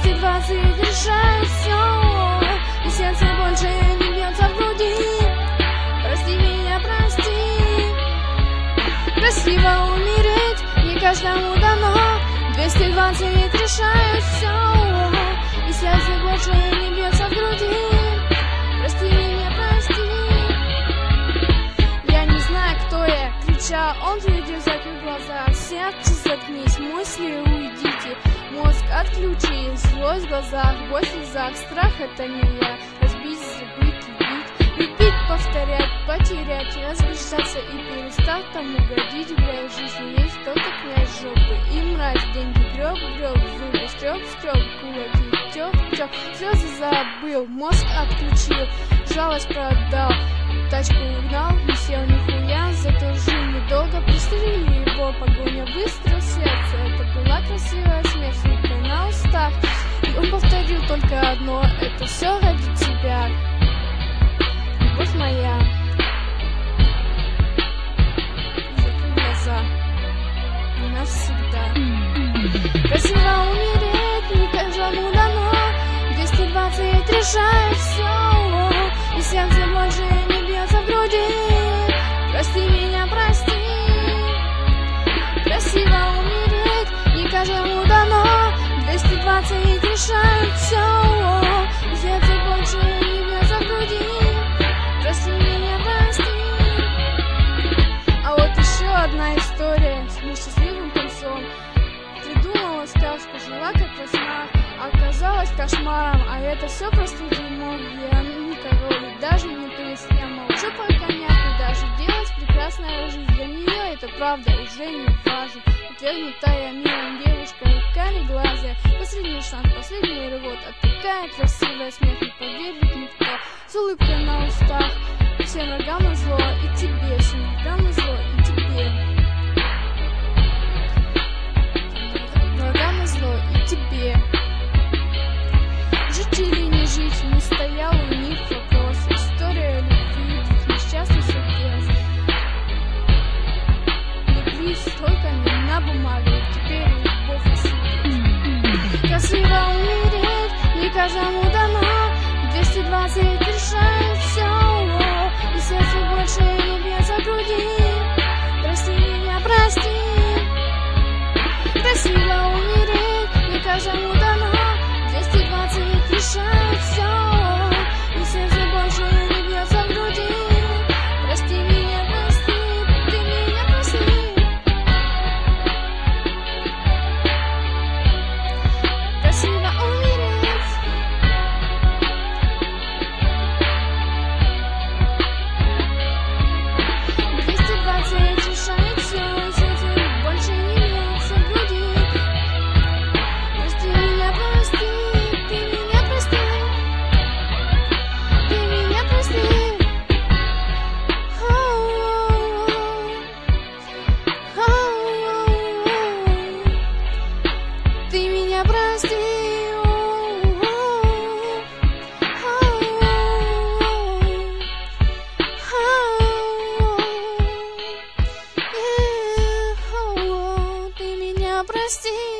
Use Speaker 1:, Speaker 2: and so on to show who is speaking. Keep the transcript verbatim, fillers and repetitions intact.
Speaker 1: двести двадцать решает все, и сердце больше не бьется в груди. Прости меня, прости. Красиво умереть не каждому дано. Двести двадцать решает все, и сердце больше не бьется в груди. Прости меня, прости. Я не знаю, кто я, кричал он, глядя, закрыв глаза. Сердце заткнись, мысли уйдите, мозг отключи, злость в глазах, боль в слезах, страх это не я. Разбить, забыть, любить, любить, повторять, потерять, разбежаться и перестать тому угодить. В моей жизни есть кто-то князь жопы и мразь, деньги греб, греб, зубы скреб, скреб, кулаки тёк, тёк, слезы забыл, мозг отключил, жалость продал, тачку угнал, не сел нихуя, зато жил недолго, пристрелили его, погоня выстрел сердца. Это была красивая смерть, только на устах, и он повторил только одно: это все ради тебя, любовь моя. Закрой глаза, не навсегда. Красиво умереть не каждому дано. Двести двадцать решает все, и сердце больше не бьется в груди. Прости меня, прости. Красиво умереть не каждому дано. Двести двадцать решает все, и сердце больше не бьется в груди. Прости меня, прости. А вот еще одна история с несчастливым концом. Придумала сказку, жила как во снах, оказалась кошмаром, а это все просто дерьмо. Я не король, даже не принц, я молчу про коньяк, и даже делать прекрасная жизнь для нее это правда уже не важно. Отвергнутая миром девушка, руками глаза, последний шанс, последний рывок, а такая красивая смерть не поверит никто. С улыбкой на устах, всем врагам на зло, и тебе, всем врагам на зло, и тебе. Врагам на зло, и тебе. Жить или не жить, не стоял у них вопрос. История любви, двух несчастных сердец. Любви столько не на бумаге, теперь любовь осветит. Красиво умереть не каждому дано. Двести двадцать решает все, и сердце больше не бьется в груди. Прости меня, прости. Красиво умереть не каждому дано. Двести двадцать решает все, и сердце больше не бьется в груди. Прости меня, прости, ты меня прости. Красиво умереть. Двести двадцать решает все, и сердце больше не бьется в груди. Прости меня, прости. Ты меня прости. Ты меня прости.